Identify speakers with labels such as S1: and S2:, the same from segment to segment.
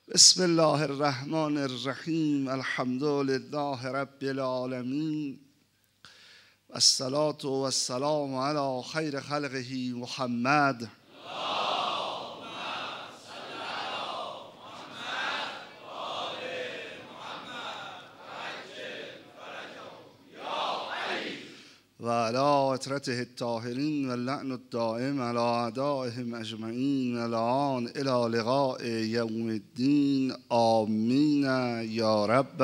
S1: بسم الله الرحمن الرحیم. الحمد لله رب العالمین و الصلاة و السلام علی خیر خلقه محمد. و علی اطرته الطاهرین و اللعن الدائم علی اعدائهم اجمعین الان الی لقاء یوم الدین. آمین یا رب.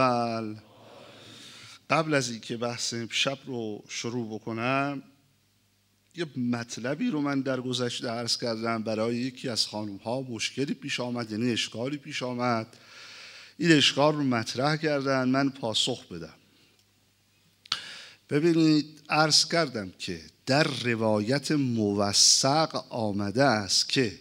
S1: قبل از اینکه بحث شب رو شروع بکنم، یه مطلبی رو من در گذشته عرض کردم. برای یکی از خانم ها مشکلی پیش آمد، یعنی اشکالی پیش آمد. این اشکال رو مطرح کردن، من پاسخ بدم. ببینید، عرض کردم که در روایت موثق آمده است که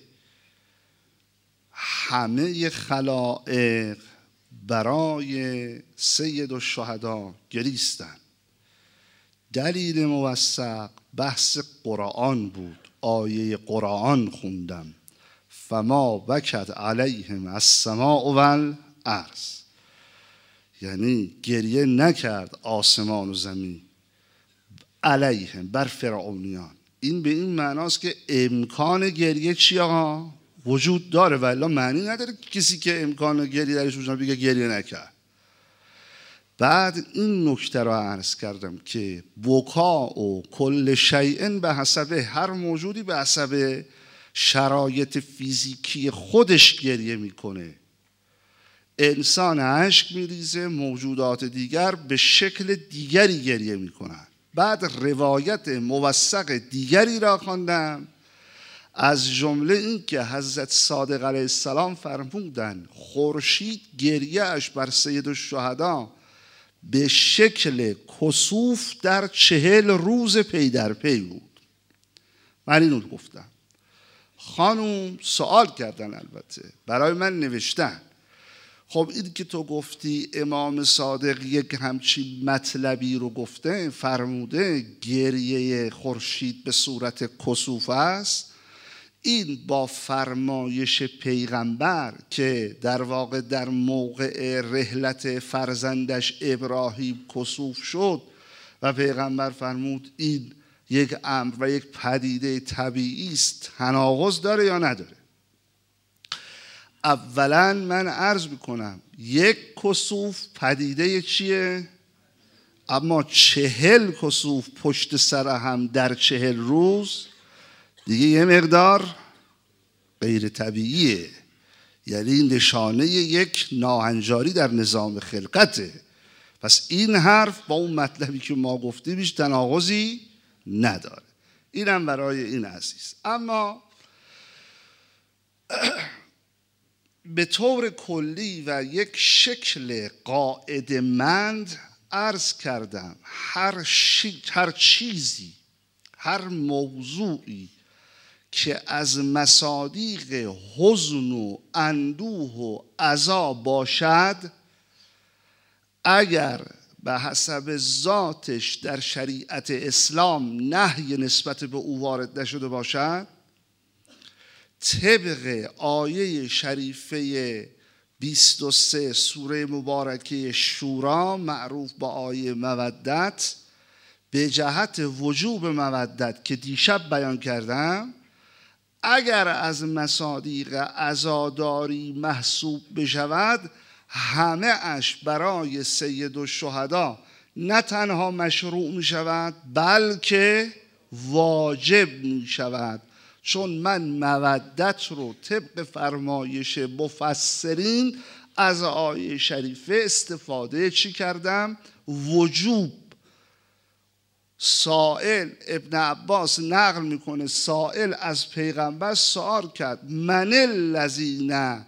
S1: همه خلائق برای سید الشهدا گریستند. دلیل موثق بحث قرآن بود. آیه قرآن خوندم: فما بکت علیهم السماء والارض، یعنی گریه نکرد آسمان و زمین علیهم، بر فرعونیان. این به این معناست که امکان گریه چی آقا؟ وجود داره، ولی معنی نداره کسی که امکان گریه درش وجود بگه گریه نکرد. بعد این نکته رو عرض کردم که بکا و کل شیء به حسب، هر موجودی به حسب شرایط فیزیکی خودش گریه میکنه. انسان اشک میریزه، موجودات دیگر به شکل دیگری گریه میکنن. بعد روایت موثق دیگری را خواندم، از جمله این که حضرت صادق علیه السلام فرمودند خورشید گریه اش بر سید الشهدا به شکل کسوف در 40 روز پی در پی بود. من اینو گفتم. خانوم سوال کردن، البته برای من نوشتن: خب این که تو گفتی امام صادق یک همچین مطلبی رو گفته، فرموده گریه خورشید به صورت کسوف است، این با فرمایش پیغمبر که در واقع در موقع رحلت فرزندش ابراهیم کسوف شد و پیغمبر فرمود این یک امر و یک پدیده طبیعی است، تناقض داره یا نداره؟ اولا من عرض میکنم یک کسوف پدیده چیه؟ اما 40 کسوف پشت سر هم در 40 روز دیگه یه مقدار غیر طبیعیه. یعنی نشانه یک ناهنجاری در نظام خلقته. پس این حرف با اون مطلبی که ما گفتیم هیچ تناقضی نداره. اینم برای این عزیز. اما به طور کلی و یک شکل قاعده‌مند عرض کردم هر چیزی، هر موضوعی که از مصادیق حزن و اندوه و عزا باشد، اگر به حسب ذاتش در شریعت اسلام نهی نسبت به او وارد نشده باشد، طبق آیه شریفه 23 سوره مبارکه شورا معروف با آیه مودت، به جهت وجوب مودت که دیشب بیان کردم، اگر از مصادیق عزاداری محسوب بشود، همه اش برای سید الشهدا نه تنها مشروع می شود بلکه واجب می شود. چون من مودت رو طبق فرمایش مفسرین از آیه شریفه استفاده چی کردم؟ وجوب. سائل ابن عباس نقل میکنه سائل از پیغمبر سوال کرد من الذین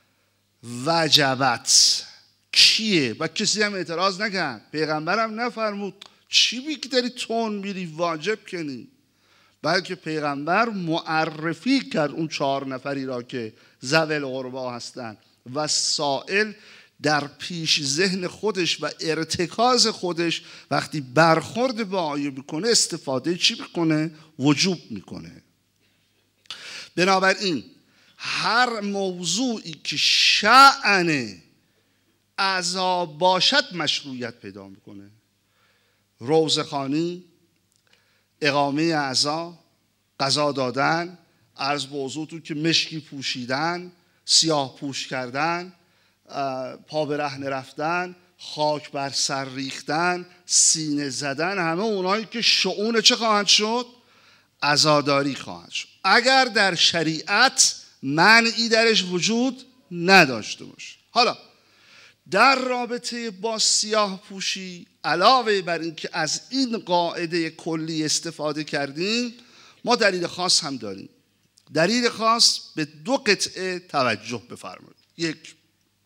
S1: وجبت، کیه؟ و کسی هم اعتراض نکرد. پیغمبرم نفرمود چی بی که داری تون میری واجب کنی، بلکه پیغمبر معرفی کرد اون 4 نفری را که ذوی القربا هستند و سائل در پیش ذهن خودش و ارتکاز خودش وقتی برخورد با آیه میکنه استفاده چی میکنه؟ وجوب میکنه. بنابراین هر موضوعی که شأن عزا باشد مشروعیت پیدا میکنه. روزخوانی، اقامه عزا، غذا دادن، عرض به حضورتون که مشکی پوشیدن، سیاه پوش کردن، پا به رهنه رفتن، خاک بر سر ریختن، سینه زدن، همه اونایی که شؤون چه خواهند شد؟ عزاداری خواهند شد. اگر در شریعت منعی درش وجود نداشته باشه. حالا در رابطه با سیاه پوشی، علاوه بر این که از این قاعده کلی استفاده کردیم، ما دلیل خاص هم داریم. دلیل خاص به 2 قطعه توجه بفرمایید. 1.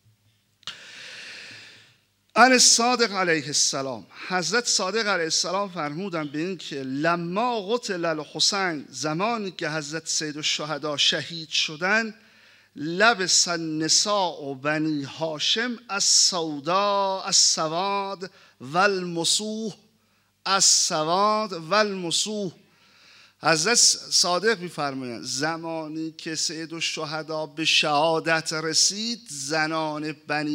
S1: ان صادق علیه السلام، حضرت صادق علیه السلام فرمودن به این که لما قتل الحسین، زمانی که حضرت سید الشهدا شهید شدن، لبس النساء بنی هاشم السودا السواد والمسوح السواد والمسوح. حضرت صادق می‌فرمایند زمانی که سید الشهدا به شهادت رسید، زنان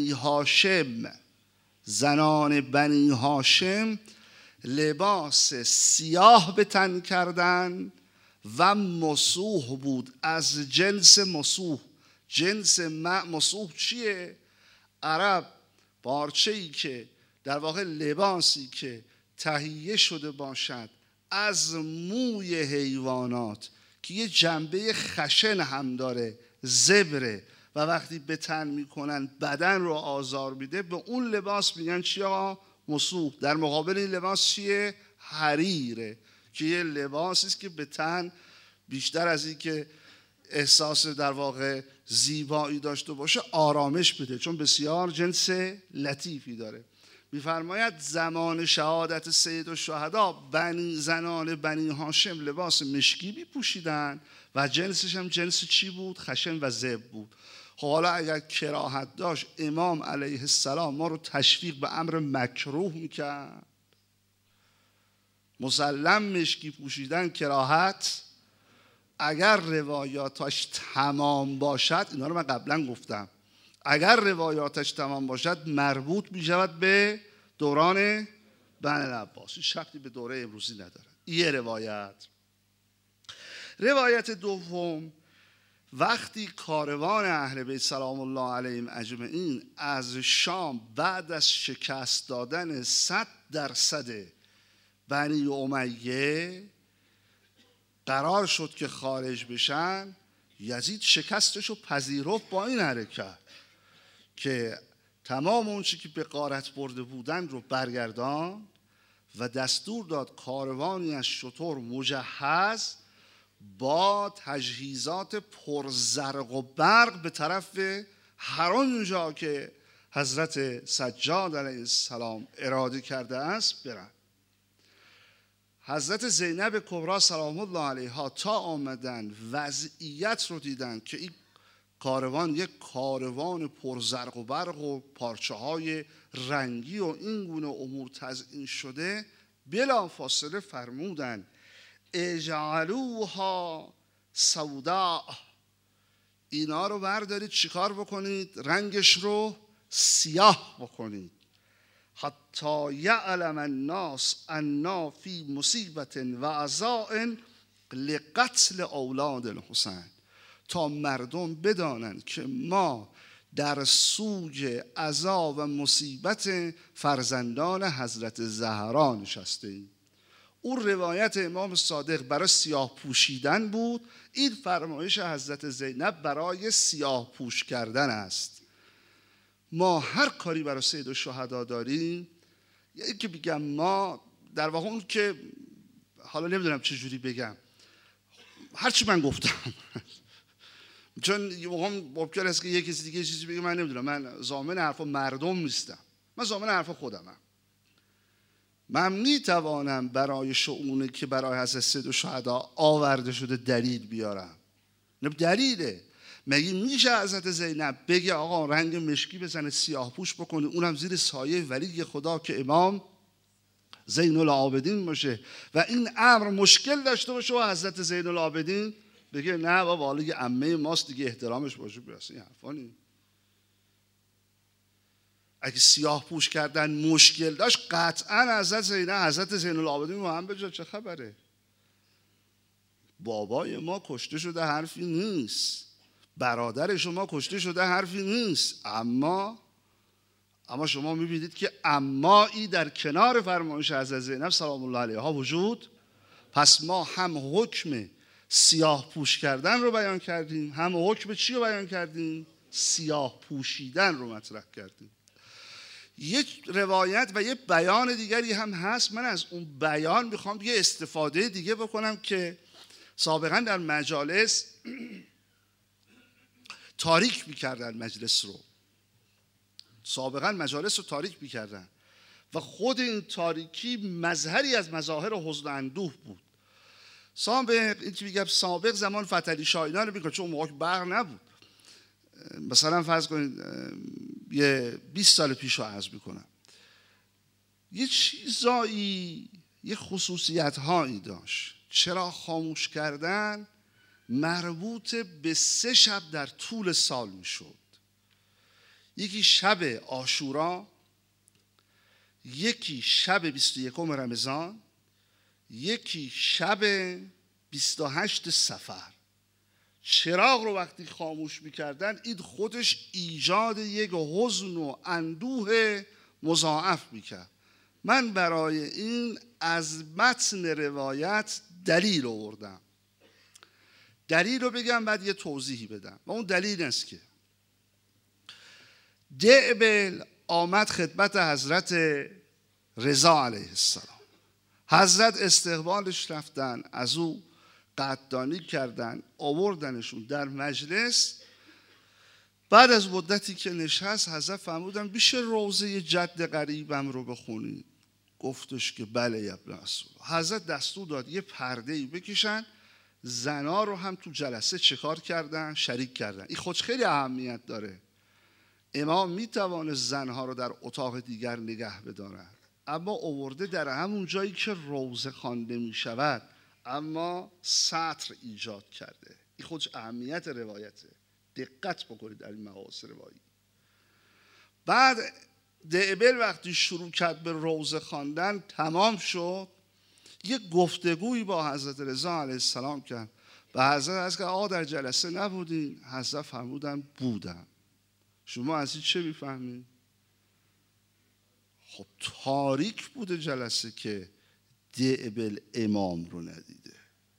S1: بنی هاشم لباس سیاه به تن کردن و مسوح بود، از جنس مسوح. جنس مسوح چیه؟ عرب پارچه‌ای که در واقع لباسی که تهیه شده باشد از موی حیوانات که یه جنبه خشن هم داره، زبره، و وقتی به تن میکنن بدن رو آزار میده، به اون لباس میگن چی آقا؟ مسوح. در مقابل این لباس چیه؟ حریره، که یه لباسی است که به تن بیشتر از این که احساس در واقع زیبایی داشته باشه، آرامش بده، چون بسیار جنس لطیفی داره. میفرماید زمان شهادت سید الشهدا زنان بنی هاشم لباس مشکی میپوشیدن و جنسش هم جنس چی بود؟ خشن و زب بود. خب حالا اگر کراهت داشت، امام علیه السلام ما رو تشویق به امر مکروه میکرد. مسلم مشکی پوشیدن کراهت، اگر روایاتش تمام باشد، اینا رو من قبلا گفتم، اگر روایاتش تمام باشد مربوط می شود به دوران بنی العباس، شرطی به دوره امروزی نداره. یه روایت دوم، وقتی کاروان اهل بیت سلام الله علیهم اجمعین از شام بعد از شکست دادن 100% بنی امیه قرار شد که خارج بشن، یزید شکستش رو پذیرفت با این حرکت که تمام اون چی که به غارت برده بودن رو برگردان و دستور داد کاروانی از شتر مجهز با تجهیزات پرزرق و برق به طرف هر آنجا که حضرت سجاد علیه السلام اراده کرده است برن. حضرت زینب کبری سلام الله علیها تا آمدن وضعیت رو دیدن که این کاروان یک کاروان پرزرق و برق و پارچه های رنگی و این گونه امور تزیین شده، بلا فاصله فرمودن اجعلوها سوداء، اینا رو بردارید چیکار بکنید؟ رنگش رو سیاه بکنید. حتی یعلم الناس انا فی مصیبت و عزاء لقتل اولاد الحسین، تا مردم بدانند که ما در سوگ عزا و مصیبت فرزندان حضرت زهرا نشستیم. اون روایت امام صادق برای سیاه پوشیدن بود، این فرمایش حضرت زینب برای سیاه پوش کردن است. ما هر کاری برای سید الشهدا داریم، یعنی که بگم ما در واقع اون که حالا نمیدونم چجوری بگم، هرچی من گفتم چون ممکن است که یک کسی دیگه چیزی بگه، من نمیدونم، من ضامن حرف مردم نیستم، من ضامن حرف خودمم. من میتوانم برای شؤونی که برای حضرت سید الشهدا آورده شده دلیل بیارم. دلیله، مگه میشه حضرت زینب بگه آقا رنگ مشکی بزنه سیاه پوش بکنه، اونم زیر سایه ولی خدا که امام زین العابدین باشه و این امر مشکل داشته باشه و حضرت زین العابدین بگه نه بابا حالا یه عمه ماست دیگه احترامش باشه، بس این حرفا نیست. اگه سیاه پوش کردن مشکل داشت قطعا حضرت زین العابدین محمد چه خبره؟ بابای ما کشته شده حرفی نیست، برادر شما کشته شده حرفی نیست، اما شما میبینید که امایی در کنار فرمایش حضرت زینب سلام الله علیها وجود. پس ما هم حکم سیاه پوش کردن رو بیان کردیم، هم حکم چی رو بیان کردیم؟ سیاه پوشیدن رو مطرح کردیم. یک روایت و یک بیان دیگری هم هست، من از اون بیان میخوام یه استفاده دیگه بکنم که سابقا در مجالس تاریک میکردن مجلس رو، سابقا مجالس رو تاریک میکردن و خود این تاریکی مظهری از مظاهر حزن و اندوه بود. سابق زمان فتحعلی شاه اینا رو میگم، چون اون موقع برق نبود، مثلا فرض کنید یه 20 سال پیش رو عرض میکنم، یه چیزایی یه خصوصیت هایی داشت. چرا خاموش کردن مربوط به 3 شب در طول سال میشد. یکی شب عاشورا، یکی شب 21 رمضان، یکی شب 28 صفر. چراغ رو وقتی خاموش میکردن این خودش ایجاد یک حزن و اندوه مضاعف میکرد. من برای این از متن روایت دلیل آوردم، دلیل رو بگم بعد یه توضیحی بدم. و اون دلیل است که دعبل آمد خدمت حضرت رضا علیه السلام، حضرت استقبالش رفتن، از او قدردانی کردن، آوردنشون در مجلس. بعد از مدتی که نشست حضرت فرمودن میشه روضه جد قریبم رو بخونید؟ گفتش که بله یا ابن رسول. حضرت دستور داد یه پرده‌ای بکشن، زنا رو هم تو جلسه چکار کردن؟ شریک کردن. این خودش خیلی اهمیت داره. امام میتوانه زنها رو در اتاق دیگر نگه بدارد، اما آورده در همون جایی که روضه خوانده میشود، اما سطر ایجاد کرده. این خودش اهمیت روایته، دقت بکنید در این مقاصد روایی. بعد دعبل وقتی شروع کرد به روضه خواندن تمام شد، یک گفتگویی با حضرت رضا علیه السلام کرد. به حضرت از که آقا در جلسه نبودین؟ حضرت فرمودن بودم. شما از این چه میفهمید؟ خب تاریک بوده جلسه که دعبل امام رو ندیده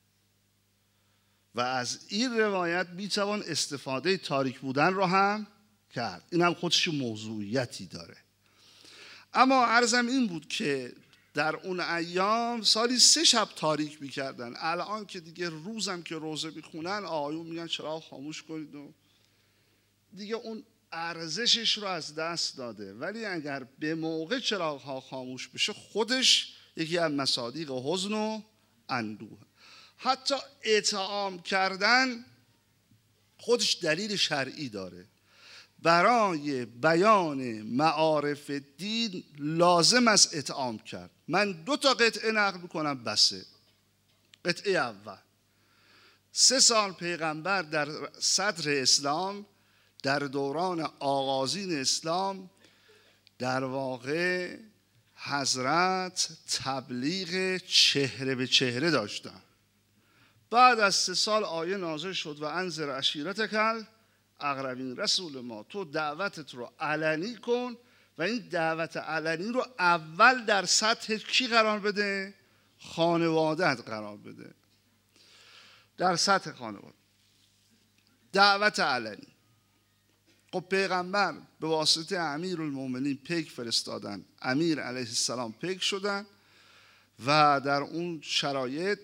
S1: و از این روایت میتوان استفاده تاریک بودن رو هم کرد. این هم خودش موضوعیتی داره. اما عرضم این بود که در اون ایام سالی 3 شب تاریک میکردن. الان که دیگه روزم که روزه میخونن آقایون میگن چراغ خاموش کنید و دیگه اون ارزشش رو از دست داده. ولی اگر به موقع چراغ ها خاموش بشه خودش یکی از مصادیق حزن و اندوه. حتی اطعام کردن خودش دلیل شرعی داره. برای بیان معارف دین لازم است اطعام کرد. من 2 قطعه نقل میکنم بسه. قطعه اول، 3 سال پیغمبر در صدر اسلام، در دوران آغازین اسلام، در واقع حضرت تبلیغ چهره به چهره داشتن. بعد از 3 سال آیه نازل شد و انذر عشیرتک اقربین. رسول ما تو دعوتت رو علنی کن و این دعوت علنی رو اول در سطح کی قرار بده؟ خانوادت قرار بده. در سطح خانواده دعوت علنی. خب پیغمبر به واسطه امیرالمومنین پیک فرستادن، امیر علیه السلام پیک شدن و در اون شرایط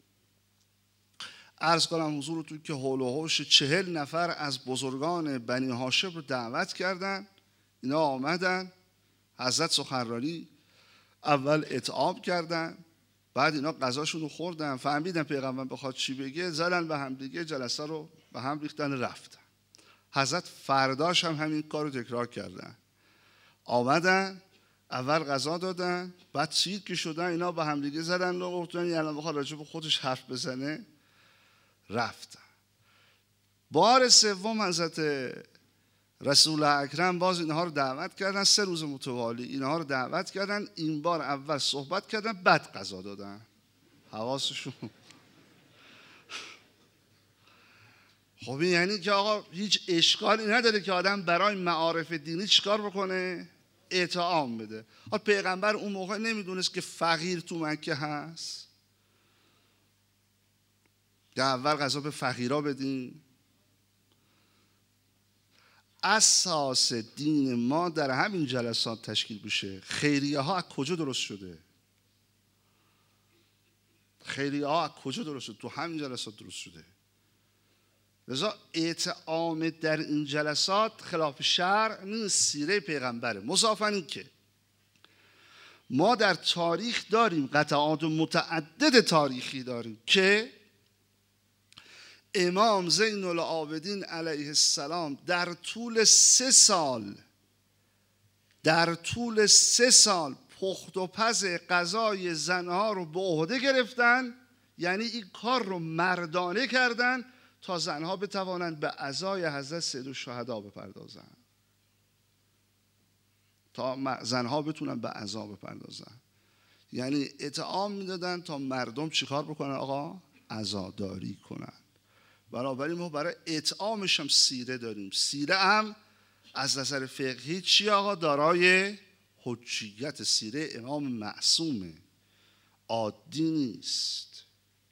S1: عرض کنم حضورتون که حول و حوش 40 نفر از بزرگان بنی هاشم رو دعوت کردن. اینا آمدن، حضرت سخنرانی اول اطعام کردن، بعد اینا غذاشون رو خوردن، فهمیدن پیغمبر بخواد چی بگه، زدن به هم دیگه، جلسه رو به هم ریختن، رفتن. حضرت فرداش هم همین کار رو تکرار کردن. آمدن اول غذا دادن، بعد سید که شدن اینا به هم دیگه زدن و گفتن الان بخواد راجع به خودش حرف بزنه، رفتن. بار سوم حضرت رسول اکرم باز اینها رو دعوت کردن، 3 روز متوالی اینها رو دعوت کردن. این بار اول صحبت کردن، بعد غذا دادن. حواسشون خب یعنی که آقا هیچ اشکالی نداره که آدم برای معارف دینی چیکار بکنه؟ اطعام بده. پیغمبر اون موقع نمیدونست که فقیر تو مکه هست؟ که اول غذا به فقیرا بدین؟ اساس دین ما در همین جلسات تشکیل بشه. خیریه ها از کجا درست شده؟ خیریه ها از کجا درست شده؟ تو همین جلسات درست شده. لذا اطعام در این جلسات خلاف شرع نیست، سیره پیغمبره. مضافاً این که ما در تاریخ داریم، قطعات متعدد تاریخی داریم که امام زین العابدین علیه السلام در طول 3 سال پخت و پز غذای زنها رو به عهده گرفتن. یعنی این کار رو مردانه کردن تا زنها بتوانند به عزای حضرت سیدالشهدا بپردازن، تا زنها بتونن به عزا بپردازن. یعنی اطعام میدادن تا مردم چیکار بکنن؟ آقا عزاداری کنن. بنابراین ما برای اطعامش هم سیره داریم. سیره هم از نظر فقهی چی آقا؟ دارای حجیت. سیره امام معصومه، عادی نیست.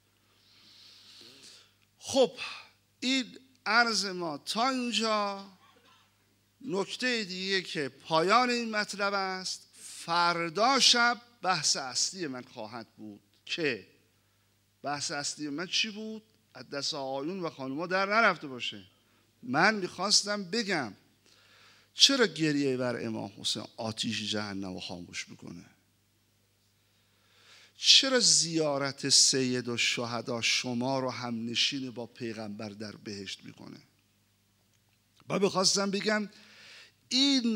S1: خب این عرض ما تا اینجا. نکته دیگه که پایان این مطلب است، فردا شب بحث اصلی من خواهد بود. که بحث اصلی من چی بود؟ از دست آقایون و خانوما در نرفته باشه. من میخواستم بگم چرا گریه بر امام حسین آتیش جهنم رو خاموش میکنه؟ چرا زیارت سیدالشهدا شما رو هم نشین با پیغمبر در بهشت میکنه؟ با میخواستم بگم این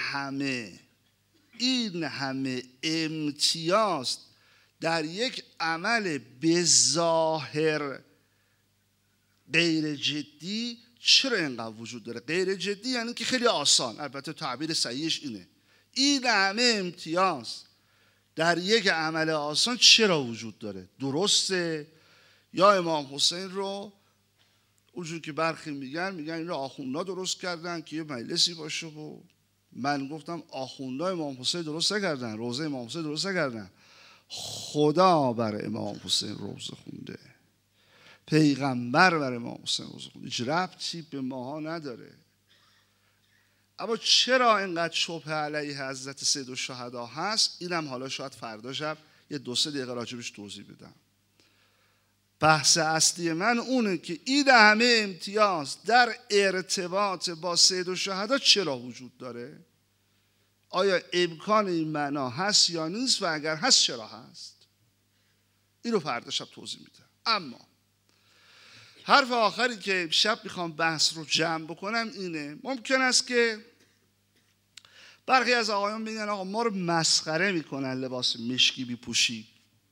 S1: همه امتیاز در یک عمل به ظاهر غیر جدی چرا اینقدر وجود داره؟ غیر جدی یعنی که خیلی آسان، البته تعبیر صحیحش اینه. این همه امتیاز در یک عمل آسان چرا وجود داره؟ درسته یا امام حسین رو اونجور که برخی میگن این رو آخوندها درست کردن که یه مجلسی باشه؟ و من گفتم آخوندها امام حسین درست نکردن، روزه امام حسین درست نکردن. خدا بر امام حسین روزه خونده، پیغمبر بر امام حسین روزه خونده. هیچ ربطی به ماها نداره. اما چرا اینقدر شبهه علیه حضرت سیدالشهدا هست؟ اینم حالا شاید فردا شب یه 2-3 دقیقه راجبش توضیح بدم. بحث اصلی من اونه که این همه امتیاز در ارتباط با سیدالشهدا چرا وجود داره؟ آیا امکان این معنا هست یا نیست؟ و اگر هست چرا هست؟ این رو فردا شب توضیح میدم. اما حرف آخری که شب میخوام بحث رو جمع بکنم اینه: ممکن است که برخی از آقایان بگن آقا ما رو مسخره میکنن لباس مشکی بیپوشی،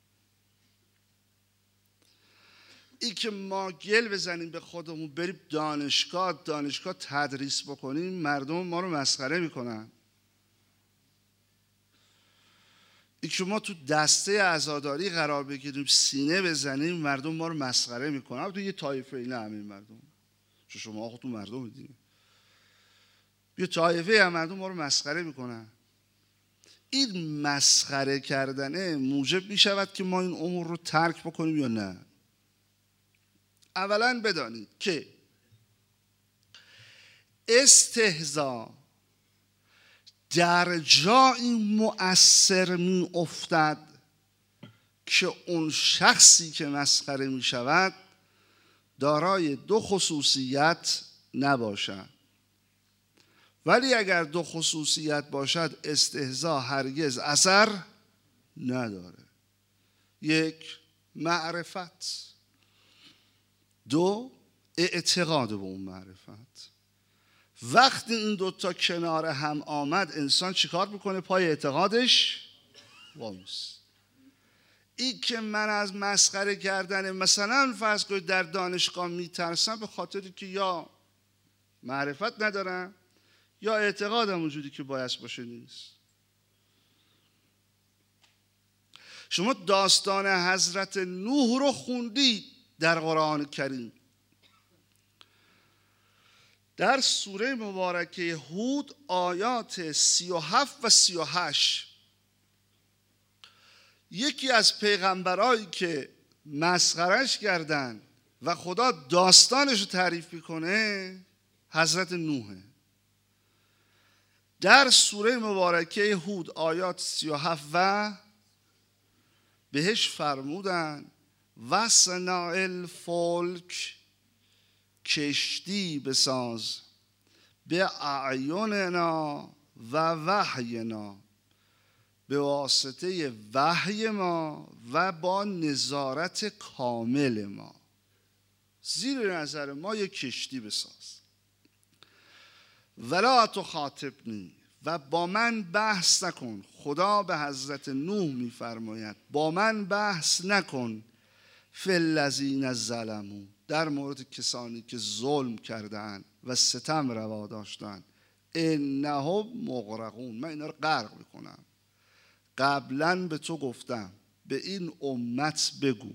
S1: این که ما گل بزنیم به خودمون بریم دانشگاه تدریس بکنیم، مردم ما رو مسخره میکنن. این که ما تو دسته عزاداری قرار بگیریم سینه بزنیم، مردم ما رو مسخره میکنن. تو یه طایفه اینه همین مردم، چون شما خودتون مردم دیگه، یه طایفه هم مردم ما رو مسخره میکنن. این مسخره کردنه موجب میشود که ما این امور رو ترک بکنیم یا نه؟ اولا بدانید که استهزاء در جایی مؤثر می افتد که اون شخصی که مسخره می شود دارای 2 خصوصیت نباشد. ولی اگر 2 خصوصیت باشد استهزاء هرگز اثر نداره. 1 معرفت، 2 اعتقاد به اون معرفت. وقتی این 2 تا کنار هم آمد انسان چیکار میکنه؟ پای اعتقادش وامیست. این که من از مسخره کردن مثلا فرض کنید در دانشگاه میترسم به خاطری که یا معرفت ندارم یا اعتقادم وجودی که باید باشه نیست. شما داستان حضرت نوح رو خوندید در قرآن کریم. در سوره مبارکه هود آیات 37 و 38 یکی از پیغمبرایی که مسخرش کردن و خدا داستانش رو تعریف میکنه حضرت نوحه. در سوره مبارکه هود آیات 37 و بهش فرمودن وصنع الفلک، کشتی بساز به اعیننا و وحینا، به واسطه وحی ما و با نظارت کامل ما. زیر نظر ما یک کشتی بساز. ولا تخاطبنی، و با من بحث نکن. خدا به حضرت نوح میفرماید با من بحث نکن. فی الذین ظلموا، در مورد کسانی که ظلم کردند و ستم روا داشتند. انهم مغرقون، من اینا رو غرق میکنم. قبلا به تو گفتم به این امت بگو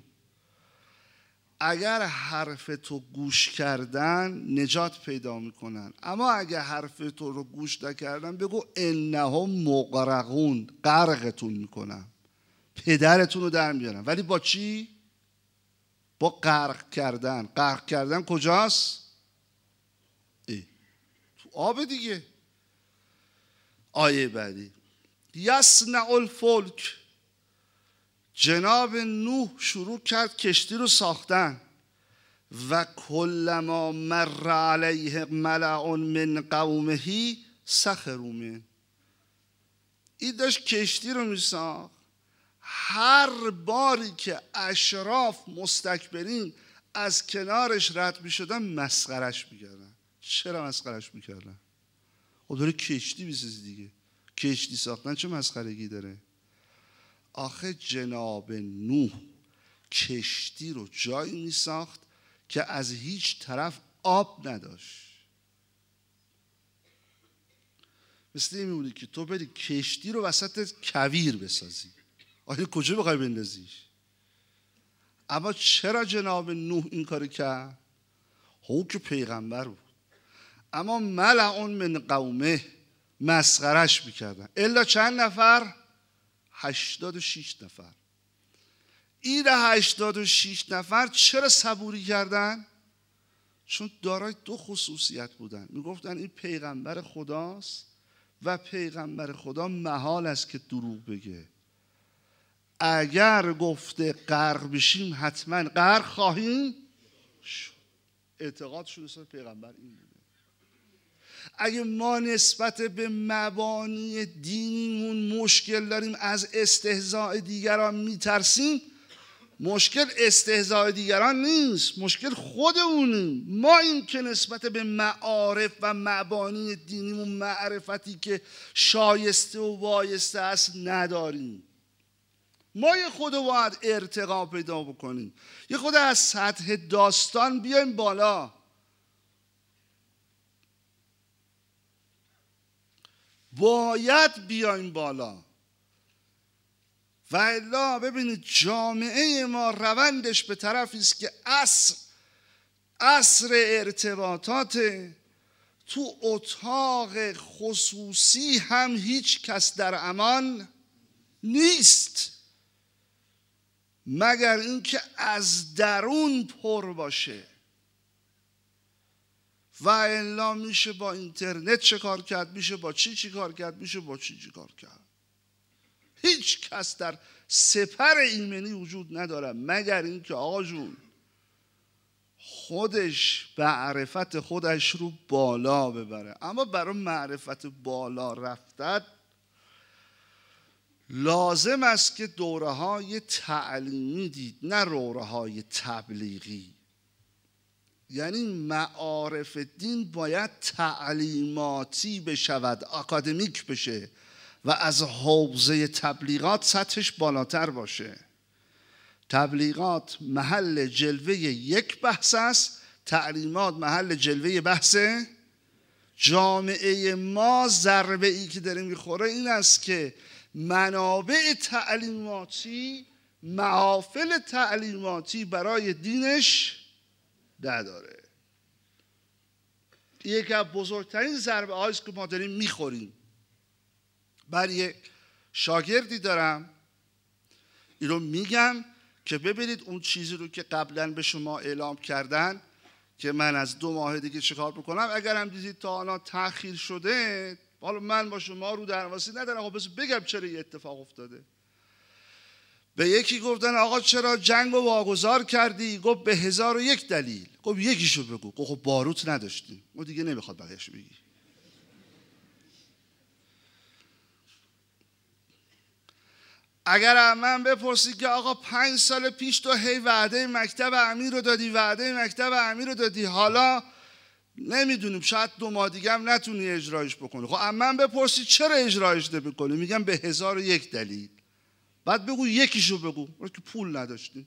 S1: اگر حرف تو گوش کردن نجات پیدا میکنن، اما اگر حرف تو رو گوش نکردن بگو انهم مغرقون، غرقتون میکنم، پدرتون رو در میارم. ولی با چی؟ با غرق کردن. غرق کردن کجاست؟ تو آب دیگه. آیه بعدی یصنع الفلک، جناب نوح شروع کرد کشتی رو ساختن. و کلما مر علیه ملع من قومه سخروا منه، این داشت کشتی رو میساخت. هر باری که اشراف مستکبرین از کنارش رد میشدن مسخرش میکردن. چرا مسخرش میکردن؟ خب داره کشتی بیسازی دیگه. کشتی ساختن چه مسخرگی داره؟ آخه جناب نوح کشتی رو جایی می ساخت که از هیچ طرف آب نداشت. مثل این میمونی که تو بری کشتی رو وسط کویر بسازی. آخه کجا بخوای بندازیش؟ اما چرا جناب نوح این کار کرد؟ او که پیغمبر بود. اما ملعون من قومه مسخرش میکردن. الا چند نفر؟ 86 نفر. این 86 نفر چرا صبوری کردن؟ چون دارای دو خصوصیت بودن. میگفتن این پیغمبر خداست و پیغمبر خدا محال است که دروغ بگه. اگر گفته غرق بشیم حتما غرق خواهیم شد. اعتقادشون نسبت پیغمبر این بوده. اگه ما نسبت به مبانی دینیمون مشکل داریم، از استهزاء دیگران میترسیم، مشکل استهزاء دیگران نیست، مشکل خودمونیم. ما این که نسبت به معارف و مبانی دینیمون معرفتی که شایسته و بایسته است نداریم. ما یه خود باید ارتقا پیدا بکنیم، یه خود از سطح داستان بیایم بالا. باید بیایم بالا. و الا ببینید جامعه ما روندش به طرفی است که عصر ارتباطات، تو اتاق خصوصی هم هیچ کس در امان نیست مگر اینکه از درون پر باشه. و الا میشه با اینترنت چه کار کرد، میشه با چی کار کرد، میشه با چی کار کرد. هیچ کس در سپر ایمنی وجود نداره مگر اینکه آقا جون خودش معرفت خودش رو بالا ببره. اما برای معرفت بالا رفتن لازم است که دوره های تعلیمی دید، نه دوره های تبلیغی. یعنی معارف دین باید تعلیماتی بشود، اکادمیک بشه و از حوزه تبلیغات سطحش بالاتر باشه. تبلیغات محل جلوه یک بحث است، تعلیمات محل جلوه بحث. جامعه ما ضربه ای که داره میخوره این است که منابع تعلیماتی، محافل تعلیماتی برای دینش نداره. یکی از بزرگترین ضربه هایی است که ما داریم میخوریم. من یک شاگردی دارم، اینو میگم که ببینید اون چیزی رو که قبلا به شما اعلام کردن که من از 2 ماه دیگه چیکار بکنم، اگر هم دیدید تا الان تأخیر شده، حالا من با شما رو درواسی ندارم، خب بس بگم چرا یه اتفاق افتاده. به یکی گفتن آقا چرا جنگ رو واگذار کردی؟ گفت به 1001 دلیل. گفت یکیشو بگو. گفت خب باروت نداشتیم. ما دیگه نمیخواد بقیه‌شو بگی. اگر من بپرسی که آقا 5 سال پیش تو هی وعده مکتب امیر رو دادی، وعده مکتب امیر رو دادی، حالا نمیدونیم شاید 2 ماه دیگه هم نتونی اجرایش بکنی. خب من بپرسی چرا اجرایش نمی‌کنی؟ میگم به 1001 دلیل. بعد بگو یکیشو بگو. که پول نداشتیم.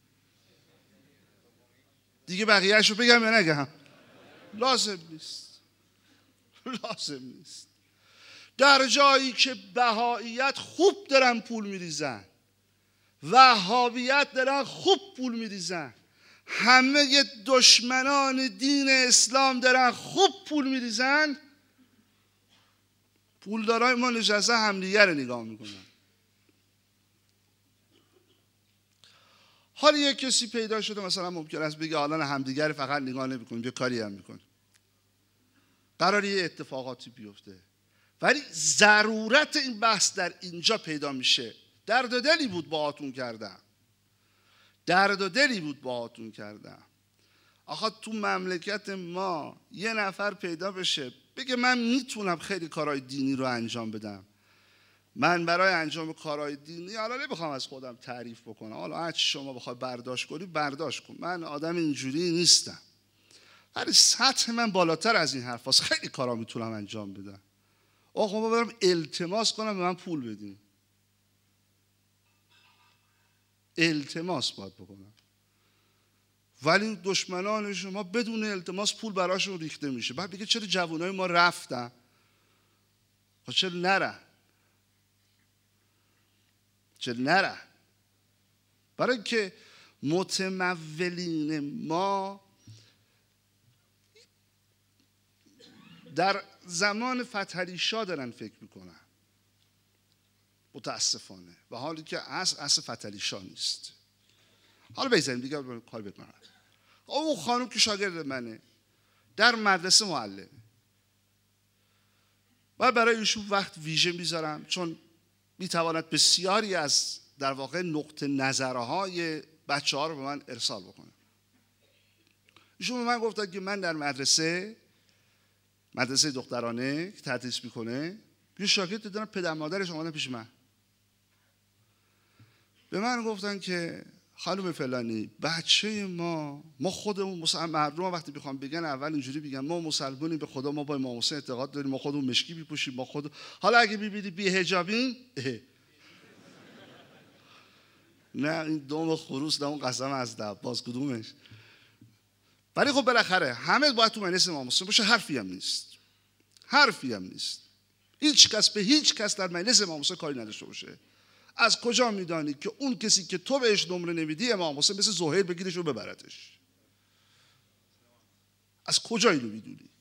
S1: دیگه بقیه‌اشو بگم یا نگم؟ لازم نیست. لازم نیست. در جایی که بهائیت خوب دارن پول میریزن، وهابیت دارن خوب پول میریزن، همه دشمنان دین اسلام دارن خوب پول میریزن، پولدارای ما نشسته همدیگه رو نگاه میکنن. حالا یک کسی پیدا شده مثلا ممکن است بگه حالا همدیگه رو فقط نگاه نمیکنیم، یه کاری هم میکنیم. قراره یه اتفاقاتی بیفته، ولی ضرورت این بحث در اینجا پیدا میشه. درد و دلی بود باهاتون کردم. درد و دلی بود باهاتون کردم. آخه تو مملکت ما یه نفر پیدا بشه بگه من میتونم خیلی کارهای دینی رو انجام بدم. من برای انجام کارهای دینی، حالا نمیخوام از خودم تعریف بکنم، حالا هر چی شما بخوای برداشت کنی برداشت کن، من آدم اینجوری نیستم، ولی سطح من بالاتر از این حرف هست. خیلی کارا میتونم انجام بدم. آقا ما برم التماس کنم به من پول بدین. التماس باید بکنم. ولی دشمنان شما بدون التماس پول براشون ریخته میشه. بعد بگه چرا جوانای ما رفتن؟ خب چرا نرن؟ چرا نرن؟ برای که متمولین ما در زمان فتحعلی شاه دارن فکر میکنن، متاسفانه، و حالی که اصل فتحعلی شاه نیست. حالا بگذاریم دیگه کار بکنم. اون خانم که شاگرد منه، در مدرسه معلمه، و برای ایشون وقت ویژه میذارم چون میتواند بسیاری از در واقع نقطه نظرهای بچه ها رو به من ارسال بکنه. ایشون به من گفتن که من در مدرسه دخترانه که تدریس میکنه یه شاگرد دارم، پدر مادرش اومدن پیش من، به من گفتن که خانم فلانی بچه ما خودمون مردم وقتی بخوام بگن اول اینجوری بگن ما مسلمونیم به خدا، ما با امام حسین اعتقاد داریم، ما خودمون مشکی میپوشیم، ما خود حالا اگه ببینید بی حجابین نه این دوم خروس، نه اون قسم از باز کدومش. ولی خب بالاخره همه باید تو مجلس امام حسین باشه. حرفی هم نیست. هیچ کس به هیچ کس در مجلس امام حسین کاری نداشته باشه. از کجا میدانی که اون کسی که تو بهش نمره نمیدی امام حسین مثل زهیر بگیرش و ببردش؟ از کجا اینو میدونی؟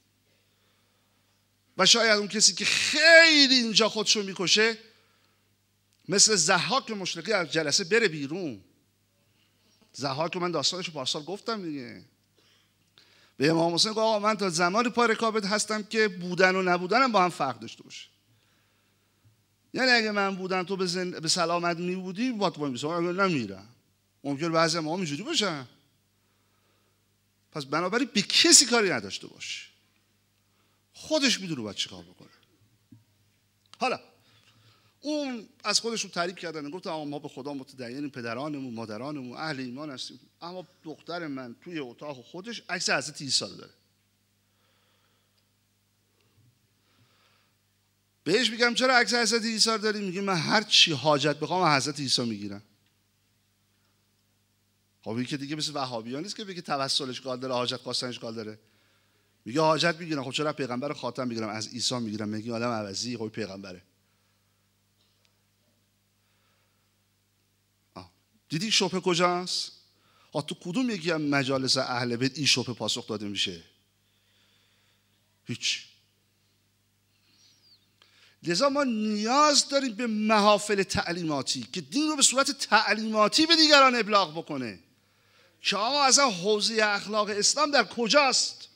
S1: و شاید اون کسی که خیلی اینجا خودشو میکشه مثل ضحاک مشرقی از جلسه بره بیرون. ضحاک من داستانشو پارسال گفتم دیگه. به امام حسین گفت آقا من تا زمانی پای رکابت هستم که بودن و نبودنم با هم فرق داشته باشه. یعنی اگه من بودم تو به سلامت میبودی با تو میسم، اگه نمیرم. ممکن بعضی ما اینجوری باشن. پس بنابراین به کسی کاری نداشته باش. خودش میدونه باید چیکار بکنه. حالا اون از خودشون تعریف کردن، گفتن آقا ما به خدا متدینیم، پدرانمون مادرانمون اهل ایمان هستیم، اما دختر من توی اتاق خودش عکس حضرت عیسی داره. بهش میگم چرا عکس حضرت عیسی داری؟ میگه من هر چی حاجت بخوام از حضرت عیسی میگیرم. خب این که دیگه مثل وهابیان نیست که بگه توسل اشکال داره، حاجت خواستن اشکال داره. میگه حاجت میگیرن، خب چرا پیغمبر خاتم میگیرم، از عیسی میگیرم، میگه آدم عوضی، خب پیغمبره. دیدی شبهه کجاست؟ تو کدوم یکی از مجالس اهل بیت این شبهه پاسخ داده میشه؟ هیچ. لذا ما نیاز داریم به محافل تعلیماتی که دین رو به صورت تعلیماتی به دیگران ابلاغ بکنه که آقا اصلا حوزه اخلاق اسلام در کجاست،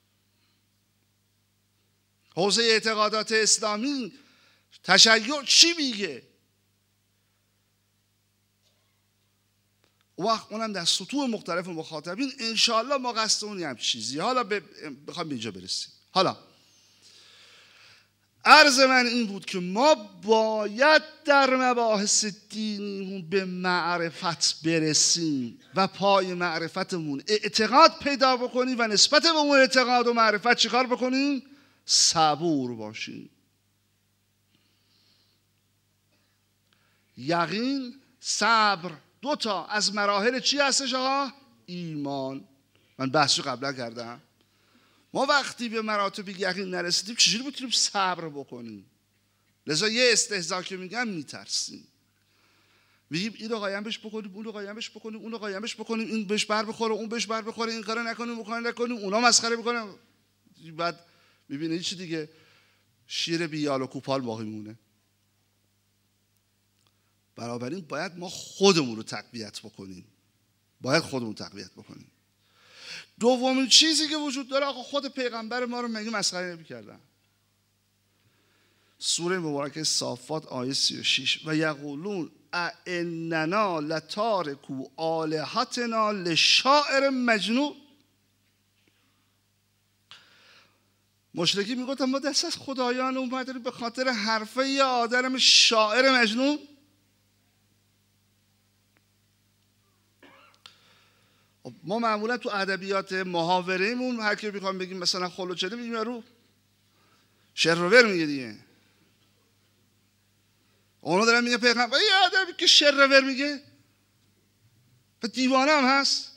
S1: حوزه اعتقادات اسلامی تشیع چی میگه. وقت اونم در سطوح مختلف مخاطبین انشاءالله ما قصد اونی هم چیزی. حالا بخوام به اینجا برسیم. حالا عرض من این بود که ما باید در مباحث دینیمون به معرفت برسیم و پای معرفتمون اعتقاد پیدا بکنیم و نسبت به اون اعتقاد و معرفت چیکار بکنیم؟ صبور باشیم. یقین، صبر، دوتا از مراحل چی هستش آقا؟ ایمان. من بحثی قبلا کردم. ما وقتی به مراتب یقین نرسیدیم چجوری میتونیم صبر بکنیم؟ لذا یه استهزا که میگم میترسیم، میگیم این رو قایمش بکنیم، اون رو قایمش بکنیم، اون رو قایمش بکنیم، این بهش بر بخوره، اون بهش بر بخوره، این کارو نکنیم، اون کارو نکنیم، اونا مسخره میکنن. بعد میبینید چی دیگه؟ شیر بیال و کوپال باقی مونه. بنابراین باید ما خودمون رو تقویت بکنیم. دومین چیزی که وجود داره آقا خود پیغمبر ما رو مگه مسخره نمی‌کردن؟ سوره مبارکه صافات آیه 36 و یقولون ائننا لتارکو آلهتنا لشاعر مجنون. مشرکی میگفتن ما دست از خدایان اون برداریم به خاطر حرفه یه آدم شاعر مجنون. ما معمولا تو ادبیات محاوره‌مون هر کی بخوام بگیم مثلا خلوچله میگیم رو شرور میگه دیگه. اونا دارن میگه پیغمبر یه آدمی که شرور میگه و دیوانه هم هست.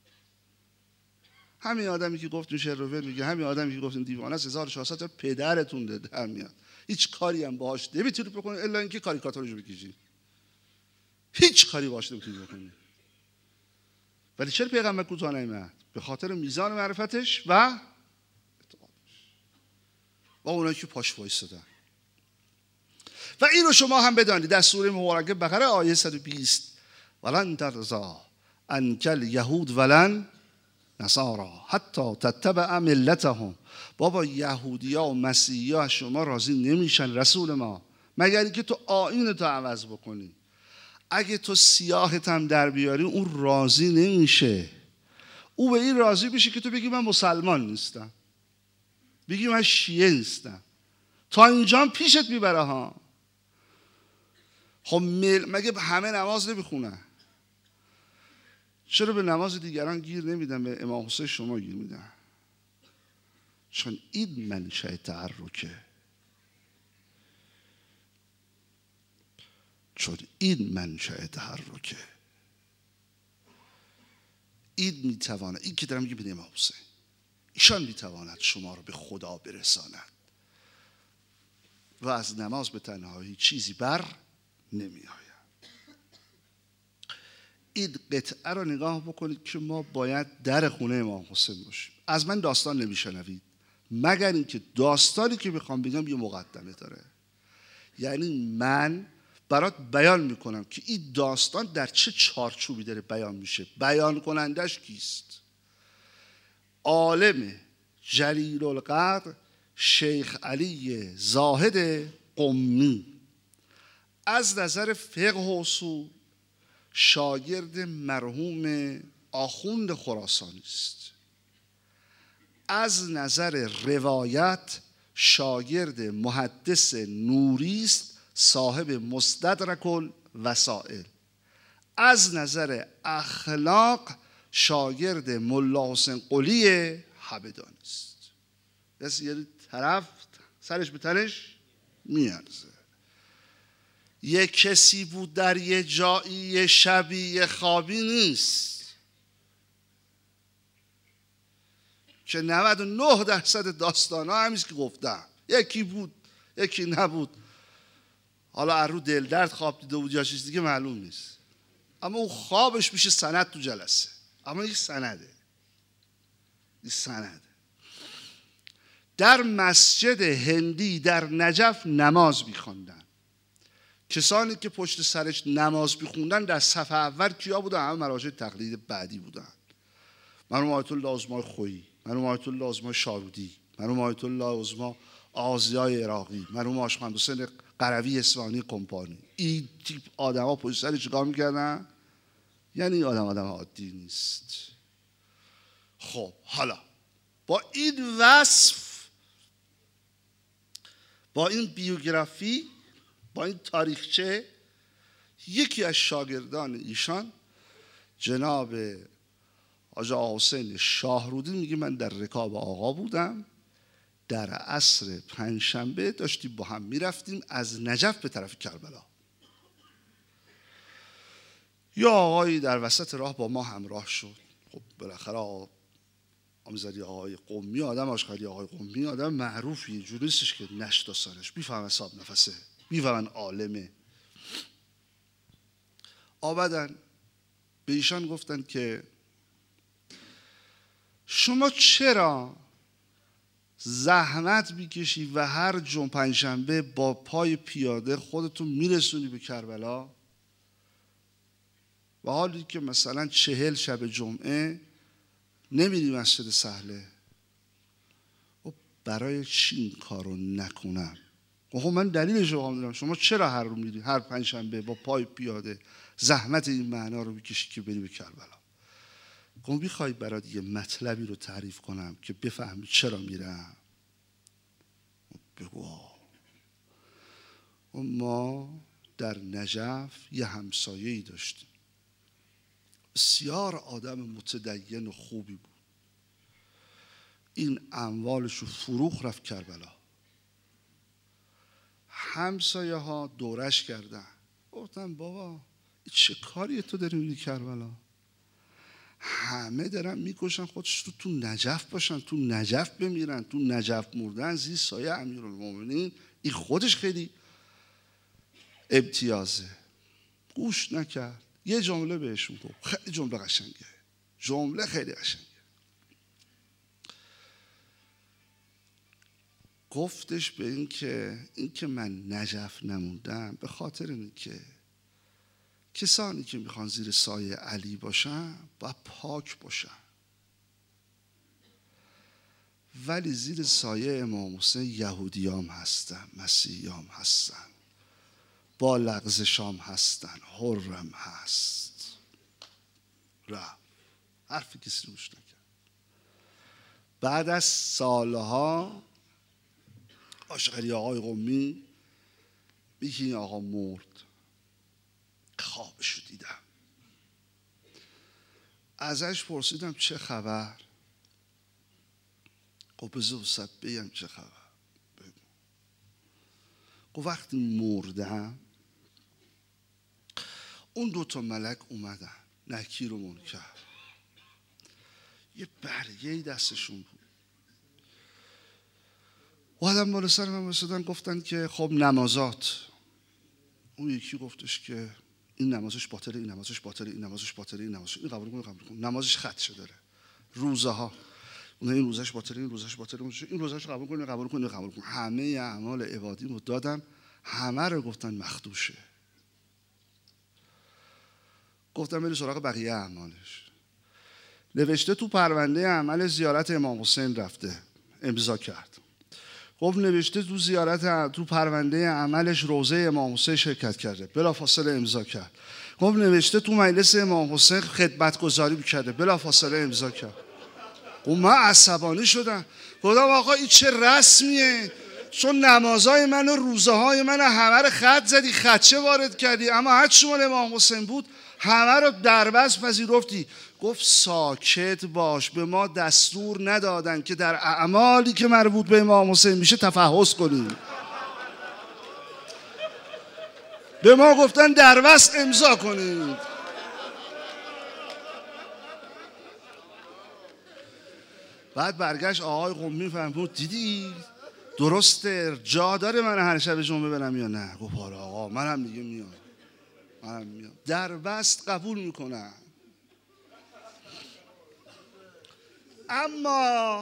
S1: همین آدمی که گفتون شرور میگه، همین آدمی که گفتون دیوانه است، 1400 تا پدرتون در میاد. هیچ کاری هم باهاش نمیتونید بکنید الا اینکه کاریکاتورش بکشید. هیچ کاری باهاش نمیتونید بکنید. ولی چرا پیغمبر کوتاه نیامد؟ به خاطر میزان معرفتش و اعتقادش و اونایی که پاش وایسادن. و این رو شما هم بدانید در سوره مبارکه بقره آیه 120 ولن ترضی عنک الیهود ولن نصارا حتی تتبع ملتهم. بابا یهودیا و مسیحیا شما راضی نمیشن رسول ما مگر اینکه تو آیینتو عوض بکنی. اگه تو سیاهت هم در بیاری اون راضی نمیشه. او به این راضی بشه که تو بگی من مسلمان نیستم، بگی من شیعه نیستم. تا اینجا هم پیشت میبره ها. خب مگه همه نماز نمیخونن؟ چرا به نماز دیگران گیر نمیدن، به امام حسین شما گیر میدن؟ چون این منشأ تحرکه. این میتواند، این که دارم میگم به امام حسین، ایشان میتواند شما رو به خدا برساند و از نماز به تنهایی چیزی بر نمیآید. این قطعه رو نگاه بکنید که ما باید در خونه امام حسین باشیم. از من داستان نمیشنوید مگر اینکه داستانی که میخوام بگم یه مقدمه داره. یعنی من برات بیان میکنم که این داستان در چه چارچوبی داره بیان میشه. بیان کنندش کیست؟ عالم جلیل القدر شیخ علی زاهد قمی، از نظر فقه و اصول شاگرد مرحوم آخوند خراسانی است. از نظر روایت شاگرد محدث نوری است صاحب مستدرک الوسائل. از نظر اخلاق شاگرد ملا حسین قلی حبدانی است. یعنی طرف سرش به تنش میارزه. یک کسی بود در یه جایی، یه شبی، یه خوابی نیست. که 99% داستان‌ها همیست که گفتم، یکی بود یکی نبود، حالا از رو دل درد خواب دیده بود یا چیز دیگه معلوم نیست، اما اون خوابش میشه سند تو جلسه. اما این سنده، این سنده. در مسجد هندی در نجف نماز می‌خواندن. کسانی که پشت سرش نماز می‌خوندن در صف اول کیا بودن؟ همه مراجع تقلید بعدی بودن. مرحوم آیت الله عظما خویی، مرحوم آیت الله عظما شارودی، مرحوم آیت الله عظما آذیای عراقی، مرحوم آشمند حسین قروی اصفهانی قمپانی. این تیپ آدما پشت سر چیکار می‌کردن؟ یعنی آدم عادی نیست. خب حالا با این وصف، با این بیوگرافی، با این تاریخچه، یکی از شاگردان ایشان جناب حاج آقا حسین شاهرودی میگه من در رکاب آقا بودم، در عصر پنجشنبه داشتیم با هم میرفتیم از نجف به طرف کربلا. یا آقایی در وسط راه با ما همراه شد. خب بالاخره آمزدی آقای قمی، آدم آشغالی آقای قمی آدم معروفیه، جوری نیستش که نشناسنش، میفهمن حساب نفسه، میفهمن عالمه. آمدن به ایشان گفتن که شما چرا زحمت میکشی و هر جمعه پنجشنبه با پای پیاده خودتون میرسونی به کربلا، و حالی که مثلا 40 شب جمعه نمیری مسجد سهله؟ و برای چی این کارو نکنم؟ خب من دلیلش رو میدونم. شما چرا هر رو میری هر پنجشنبه با پای پیاده زحمت این معنا رو میکشی که بری به کربلا؟ گفت میخوای برات یه مطلبی رو تعریف کنم که بفهمی چرا میرم؟ بگو. ما در نجف یه همسایه‌ای داشتیم، بسیار آدم متدین و خوبی بود. این اموالش رو فروخت رفت کربلا. همسایه ها دورش کردن، گفتن بابا این چه کاریه تو داری میری کربلا؟ همه دارن میکشن خودش رو تو نجف باشن، تو نجف بمیرن، تو نجف مردن زیر سایه امیرالمومنین. این خودش خیلی امتیازه. گوش نکرد. یه جمله بهشون گفت، خیلی جمله قشنگه، جمله خیلی قشنگه. گفتش به این که من نجف نموندم به خاطر این که کسانی که میخوان زیر سایه علی باشن باید پاک باشن، ولی زیر سایه امام حسین یهودیام هستن، مسیحیام هستن، با لغزشام هستن، حرم هست. رفت، حرفی کسی روش نکرد. بعد از سالها عاشقی آقای قمی میگه این آقا مرد، خوابشو دیدم. ازش پرسیدم چه خبر؟ گفت بذار واسه بگم چه خبر. بگو. گفت وقتی مردم اون 2 ملک اومدن، نکیر و منکر، یه برگه‌ای دستشون بود. اومدن بالا سر من رسیدن، گفتن که خب نمازات. اون یکی گفتش که این نمازش باطله، این نمازش باطله، این نمازش باطله، این نمازش، این قبول کن، نمازش خدشه داره. روزه ها اون این روزش باطله، این روزش باطله، این روزش قبول کن. همه اعمال عبادی رو دادم، همه رو گفتن مخدوشه. گفتم بریم سراغ بقیه اعمالش. نوشته تو پرونده عمل زیارت امام حسین رفته، امضا کرد. خب نوشته تو زیارت، تو پرونده عملش روضه امام حسین شرکت کرده، بلافاصله امضا کرد. خب نوشته تو مجلس امام حسین خدمتگزاری کرده، بلافاصله امضا کرد. و من عصبانی شدم، گفتم آقا این چه رسمیه؟ چون نمازهای من و روزه های من همه رو خط زدی، خدشه وارد کردی، اما هر چی مال امام حسین بود همه رو دربست پذیرفتی. گفت ساکت باش، به ما دستور ندادن که در اعمالی که مربوط به امام حسین میشه تفحص کنیم. به ما گفتن دربست امضا کنید. بعد برگشت آقای قمی فهمید دیدی درسته جا داره من هر شب جمعه برم یا نه؟ گفت آره آقا منم دیگه میام، منم میام. در بست قبول میکنم. اما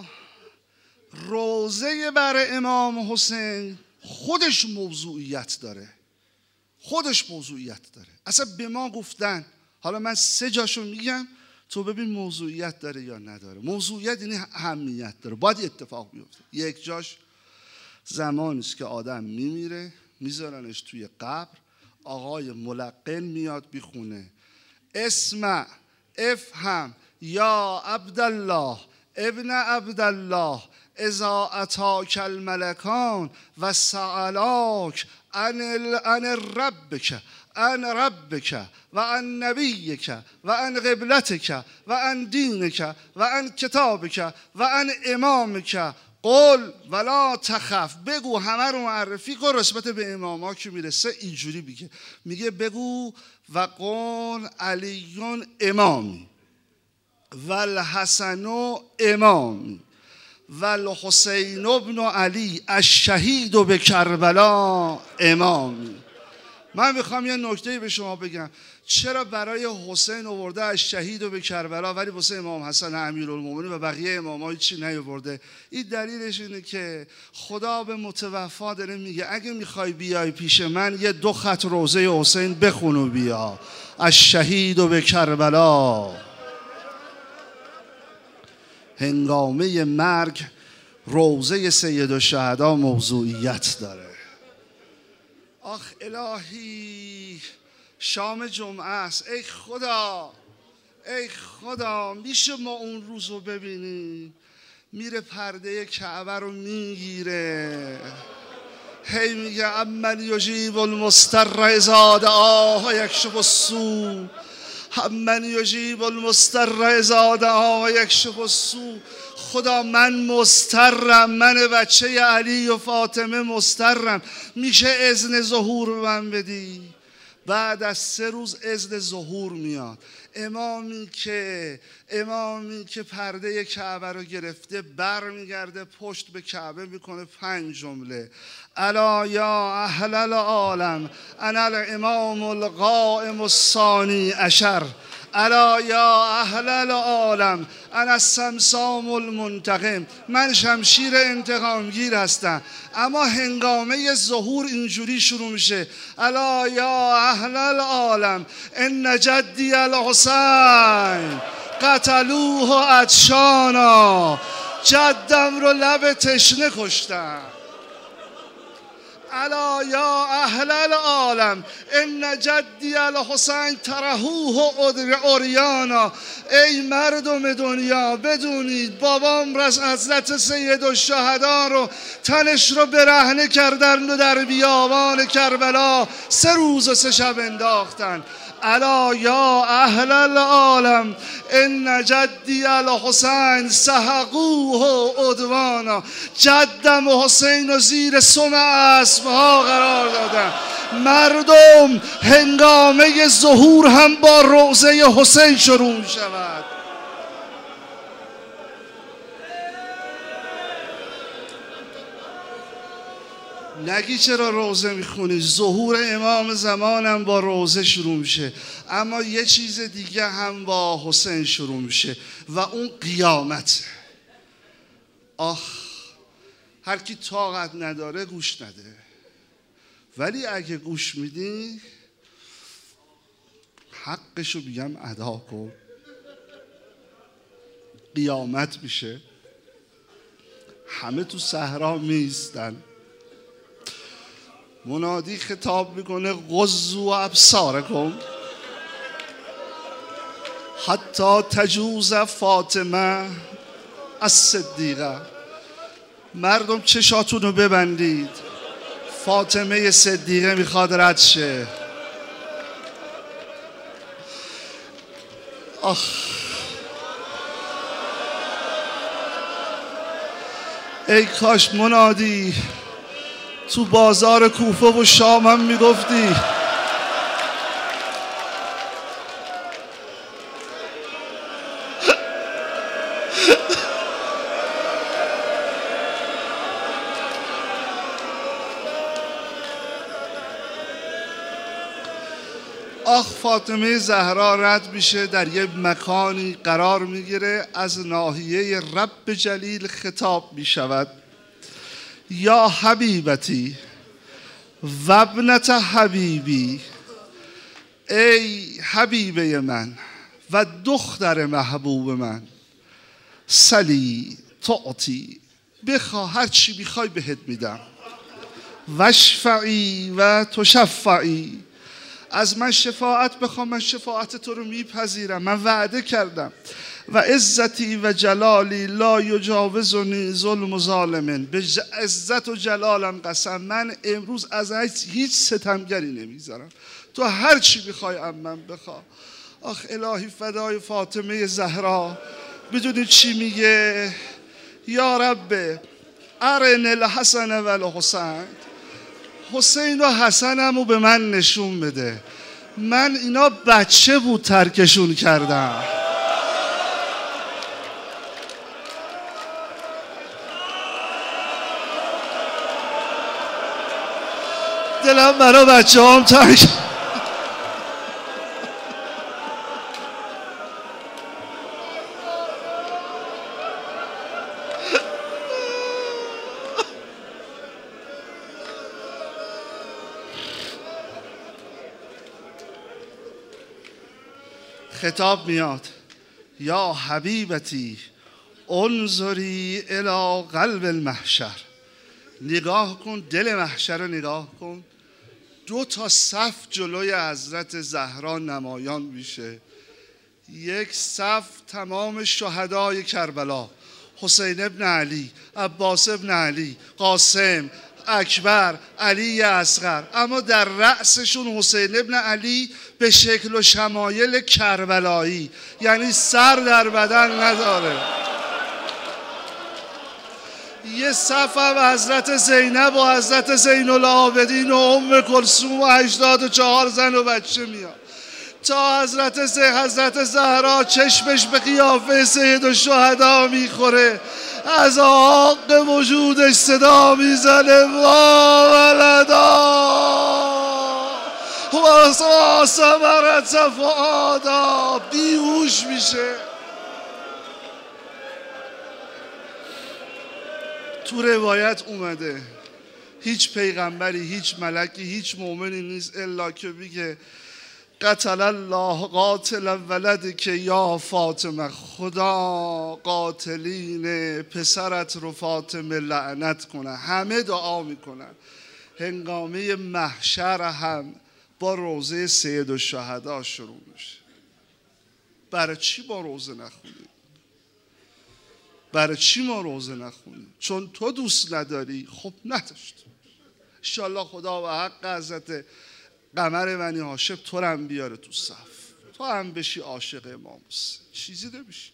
S1: روزه بر امام حسین خودش موضوعیت داره، خودش موضوعیت داره. اصلا به ما گفتن، حالا من 3 جاشو میگم تو ببین موضوعیت داره یا نداره. موضوعیت یعنی اهمیت داره، باید اتفاق بیفته. یک جاش زمانی است که آدم میمیره میذارنش توی قبر، آقای ملقن میاد بیخونه اسمع افهم یا عبدالله ابن عبدالله اذا اتاک الملکان و سألاک عن ربک عن ربک و عن نبیک و عن قبلتک و عن دینک و عن کتابک و عن امامک قل ولا تخف. بگو، همه رو معرفی کن. رسبت به اماما که میرسه اینجوری میگه بگو و قل علیون امامی و الحسن امامی و الحسین ابن علی الشهید به کربلا امامی. من میخوام یه نکته به شما بگم. چرا برای حسین آورده الشهید به کربلا ولی واسه امام حسن امیرالمومنین و بقیه اماما هیچی نیاورده؟ این دلیلش اینه که خدا به متوفا داره میگه اگه میخوای بیای پیش من یه 2 خط روزه حسین بخون و بیا. الشهید به کربلا. هنگامه مرگ روزه سیدالشهدا موضوعیت داره. آخ الهی شام جمعه است. ای خدا، ای خدا، میشه ما اون روز رو ببینیم؟ میره پرده کعبه رو میگیره، هی میگه امن یجیب المضطر اذا دعاه و یکشف السوء، امن یجیب المضطر اذا دعاه و یکشف السوء. خدا من مضطرم، من بچه علی و فاطمه مضطرم، میشه اذن ظهور به من بدی؟ بعد از 3 روز اذن ظهور میاد. امامی که پرده کعبه رو گرفته برمیگرده پشت به کعبه میکنه 5 جمله: الا یا اهل العالم انا الامام القائم الثانی عشر، الا یا اهل العالم انا السمسام المنتقم. من شمشیر انتقامگیر هستم. اما هنگامه ظهور اینجوری شروع میشه: الا یا اهل العالم ان جدی الحسین قتلوه عطشانا. جدم رو لب تشنه کشتن. الا یا اهل العالم ان جدی الحسین ترحوه عریانا. ای مردم دنیا بدونید بابام حضرت سیدالشهدا رو تنش رو برهنه کردن و در بیابان کربلا 3 روز و 3 شب انداختن. الا یا اهل العالم ان جدی الحسین سحقوه عدوانا. جدم و حسین و زیر سم اسبها قرار دادن. مردم هنگامه ظهور هم با روزه حسین شروع می شود. نگی چرا روزه میخونی؟ ظهور امام زمانم با روزه شروع میشه، اما یه چیز دیگه هم با حسین شروع میشه و اون قیامت. آخ هر کی طاقت نداره گوش نده، ولی اگه گوش میدی حقشو بگم ادا کن. قیامت میشه، همه تو صحرا میستن، منادی خطاب میکنه غضوا ابصارکم حتی تجوز فاطمه الصدیقه. مردم چشاتون رو ببندید، فاطمه صدیقه میخواد رد شه. آخ ای کاش منادی تو بازار کوفه و شام هم میگفتی آخ فاطمه زهرا رد میشه، در یه مکانی قرار میگیره، از ناحیه رب جلیل خطاب میشود: یا حبیبتی و ابنت حبیبی، ای حبیبه من و دختر محبوب من، سلی تعطی، بخواه هر چی بخوای بهت میدم، وشفعی و تشفعی، از من شفاعت بخوام من شفاعت تو رو میپذیرم، من وعده کردم، و عزتی و جلالی لا یجاوزنی ظلم ظالمن، به عزت و جلالم قسم من امروز از هیچ ستمگری نمیگذارم، تو هر چی بخوای از من بخوا. آخ الهی فدای فاطمه زهرا. بدونید چی میگه؟ یا رب ارن الحسن و الحسین، حسین و حسنمو به من نشون بده، من اینا بچه بود ترکشون کردم. دلم برا بچه هم تنگ. خطاب میاد: یا حبیبتی انظری الی قلب المحشر، نگاه کن دل محشر رو نگاه کن. 2 تا صف جلوی حضرت زهرا نمایان میشه، یک صف تمام شهدای کربلا، حسین ابن علی، عباس ابن علی، قاسم، اکبر، علی اصغر، اما در رأسشون حسین ابن علی به شکل و شمایل کربلایی، یعنی سر در بدن نداره. یه صف هم حضرت زینب و حضرت زین العابدین و ام کلثوم و 84 زن و بچه میاد، تا حضرت زهرا چشمش به قیافه سید الشهدا میخوره، از حق وجودش صدا میزنه: وا ولدا و ثمرت فؤادا، بیهوش میشه. تو روایت اومده هیچ پیغمبری، هیچ ملکی، هیچ مؤمنی نیست الا که بگه قتل الله قاتل ولد، که یا فاطمه خدا قاتلین پسرت رو فاطمه لعنت کنه. همه دعا میکنن. هنگامه محشر هم با روزه سید الشهدا شروع میشه. برای چی با روزه نخونیم؟ برای چی ما روزه نخونیم؟ چون تو دوست نداری؟ خب نداشت. انشالله خدا و حق حضرت قمر بنی هاشم تو رو هم بیاره تو صف، تو هم بشی عاشق امام حسین، چیزی نمیشی.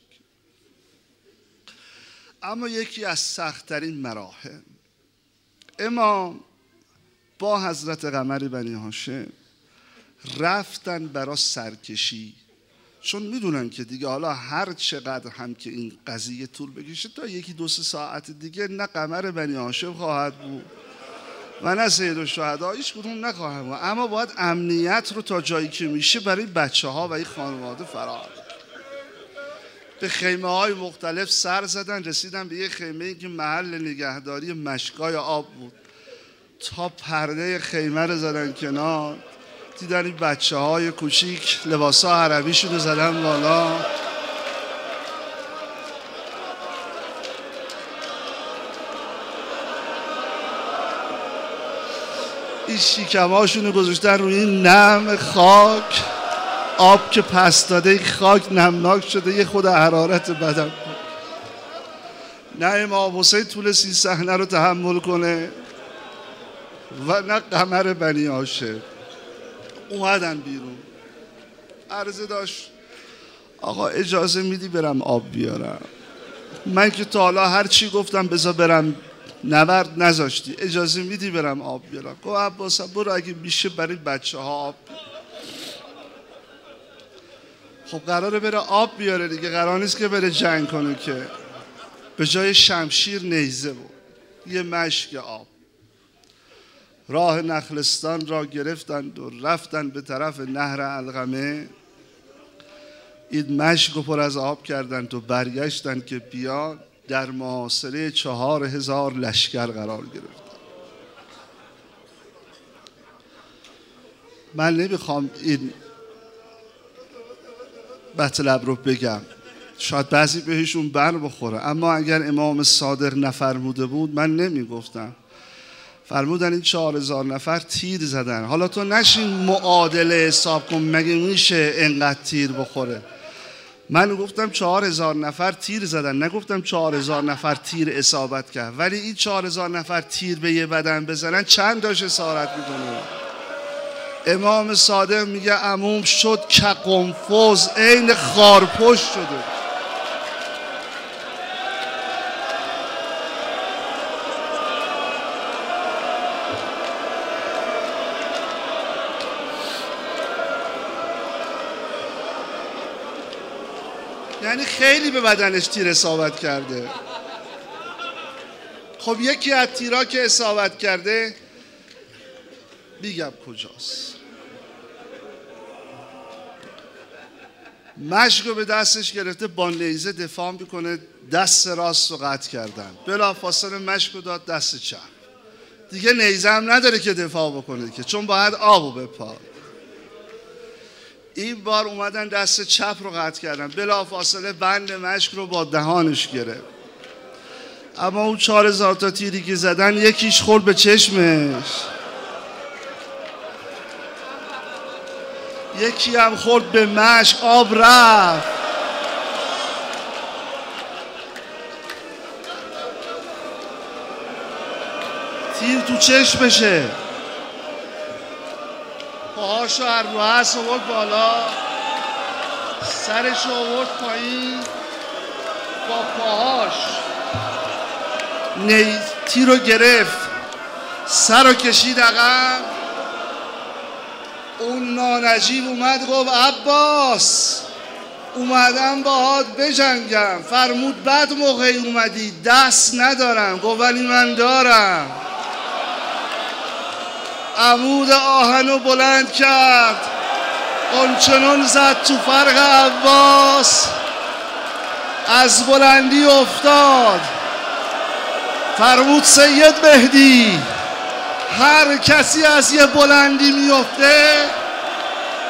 S1: اما یکی از سخت‌ترین مراحل، امام با حضرت قمر بنی هاشم رفتن برای سرکشی، چون میدونن که دیگه حالا هر چقدر هم که این قضیه طول بکشه تا 1-2 ساعت دیگه نه قمر بنی هاشم خواهد بود و نه سید الشهدا، هیچ کدوم نخواهد بود. اما باید امنیت رو تا جایی که میشه برای بچه ها و این خانواده فراهم. به خیمه های مختلف سر زدن، رسیدن به یه خیمه که محل نگهداری مشکای آب بود، تا پرده خیمه رو زدن کنار، دیدن این بچه های کوچیک لباس ها عربیشون رو زدن بالا، این شیکماشون رو گذاشتن روی این نم خاک، آب که پس داده خاک نمناک شده، یه خود حرارت بدن بود. نه امام حسین تونست این صحنه رو تحمل کنه و نه قمر بنی هاشم. اومدن بیرون، عرضه داشت: آقا اجازه میدی برم آب بیارم؟ من که تا حالا هر چی گفتم بذار برم نورد نذاشتی، اجازه میدی برم آب بیارم؟ گفت عباس برو اگه میشه برای بچه ها آب بیار. خب قراره بره آب بیاره دیگه، قرار نیست که بره جنگ کنه که. به جای شمشیر نیزه بود، یه مشک آب. راه نخلستان را گرفتند و رفتند به طرف نهر علقمه. این مشک رو پر از آب کردند و برگشتند که بیان در محاصره 4000 لشکر قرار گرفت. من نمیخوام این مطلب رو بگم، شاید بعضی بهشون بر بخوره، اما اگر امام صادق نفرموده بود من نمیگفتم. فرمودن این 4000 نفر تیر زدن. حالا تو نشین معادله حساب کن مگه میشه انقدر تیر بخوره. من گفتم 4000 نفر تیر زدن، نگفتم 4000 نفر تیر اصابت کرد. ولی این 4000 نفر تیر به یه بدن بزنن چند تاش اسارت میکنه؟ امام صادق میگه عموم شد که قنفذ، عین خارپشت شده. یعنی خیلی به بدنش تیر اصابت کرده. خب یکی از تیرها که اصابت کرده میگم کجاست. مشک رو به دستش گرفته، با نیزه دفاع میکنه، دست راست رو قطع کردن. بلافاصله مشک رو داد دست چپ. دیگه نیزه هم نداره که دفاع بکنه که، چون باید آبو بپاد. این بار اومدن دست چپ رو قطع کردن، بلافاصله بند مشک رو با دهانش گرفت. اما اون 4000 تا تیری که زدن یکیش خورد به چشمش، یکی هم خورد به مشک، آب رفت. تیر تو چشمشه. پاهاشو هر رو هست آورد بالا، سرشو آورد پایین، با پاهاش تیر رو گرفت، سر رو کشید عقب. اون نانجیب اومد گفت عباس اومدم باهات بجنگم. فرمود بعد موقعی اومدی؟ دست ندارم. گفت ولی من دارم. عمود آهن رو بلند کرد، قنچنون زد تو فرق عباس، از بلندی افتاد. فرمود سید مهدی هر کسی از یه بلندی میفته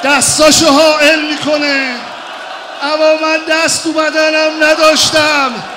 S1: دستاشو حائل میکنه، اما من دست تو بدنم نداشتم،